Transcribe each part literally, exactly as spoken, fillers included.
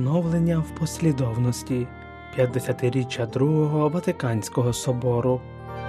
Оновлення в послідовності. п'ятдесятиріччя Другого Ватиканського собору.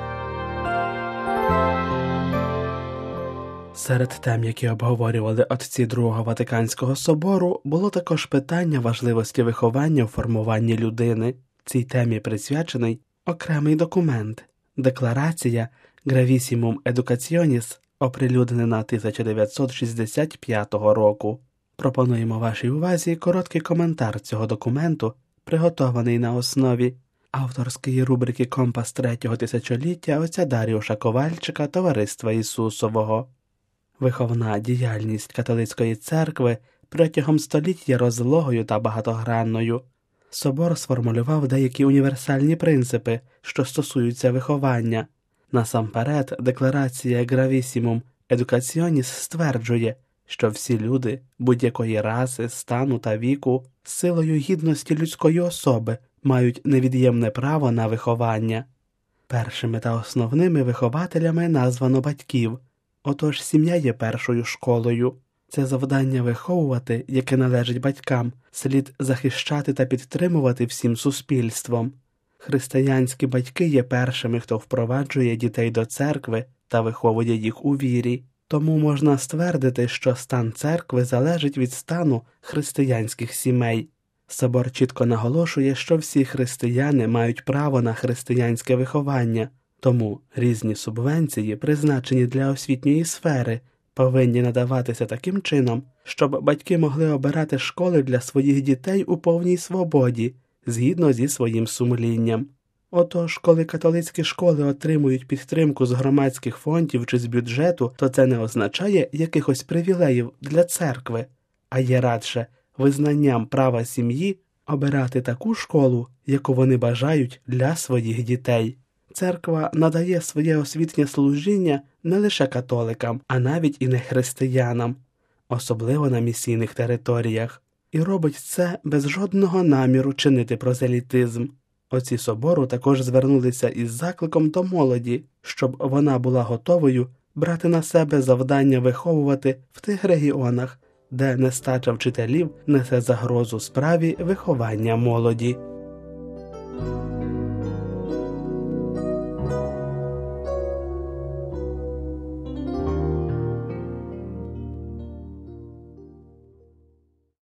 Серед тем, які обговорювали отці Другого Ватиканського собору, було також питання важливості виховання в формуванні людини. Цій темі присвячений окремий документ – Декларація Gravissimum Educationis, оприлюднена тисяча дев'ятсот шістдесят п'ятого року. Пропонуємо вашій увазі короткий коментар цього документу, приготований на основі авторської рубрики «Компас третього тисячоліття» отця Даріуша Ковальчика Товариства Ісусового. Виховна діяльність католицької церкви протягом століть є розлогою та багатогранною. Собор сформулював деякі універсальні принципи, що стосуються виховання. Насамперед, Декларація Gravissimum Educationis стверджує, що всі люди будь-якої раси, стану та віку силою гідності людської особи мають невід'ємне право на виховання. Першими та основними вихователями названо батьків, отож сім'я є першою школою. Це завдання виховувати, яке належить батькам, слід захищати та підтримувати всім суспільством. Християнські батьки є першими, хто впроваджує дітей до церкви та виховує їх у вірі. Тому можна ствердити, що стан церкви залежить від стану християнських сімей. Собор чітко наголошує, що всі християни мають право на християнське виховання, тому різні субвенції, призначені для освітньої сфери, повинні надаватися таким чином, щоб батьки могли обирати школи для своїх дітей у повній свободі, згідно зі своїм сумлінням. Отож, коли католицькі школи отримують підтримку з громадських фондів чи з бюджету, то це не означає якихось привілеїв для церкви, а є радше визнанням права сім'ї обирати таку школу, яку вони бажають для своїх дітей. Церква надає своє освітнє служіння не лише католикам, а навіть і нехристиянам, особливо на місійних територіях, і робить це без жодного наміру чинити прозелітизм. Отці собору також звернулися із закликом до молоді, щоб вона була готовою брати на себе завдання виховувати в тих регіонах, де нестача вчителів несе загрозу справі виховання молоді.